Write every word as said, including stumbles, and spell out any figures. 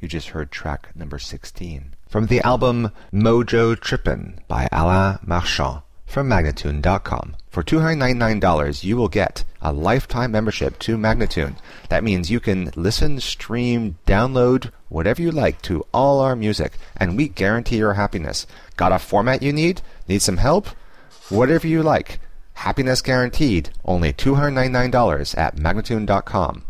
You just heard track number sixteen. From the album Mojo Trippin' by Alain Marchand from Magnatune dot com. For two hundred ninety-nine dollars, you will get a lifetime membership to Magnatune. That means you can listen, stream, download, whatever you like to all our music, and we guarantee your happiness. Got a format you need? Need some help? Whatever you like. Happiness guaranteed. Only two hundred ninety-nine dollars at Magnatune dot com.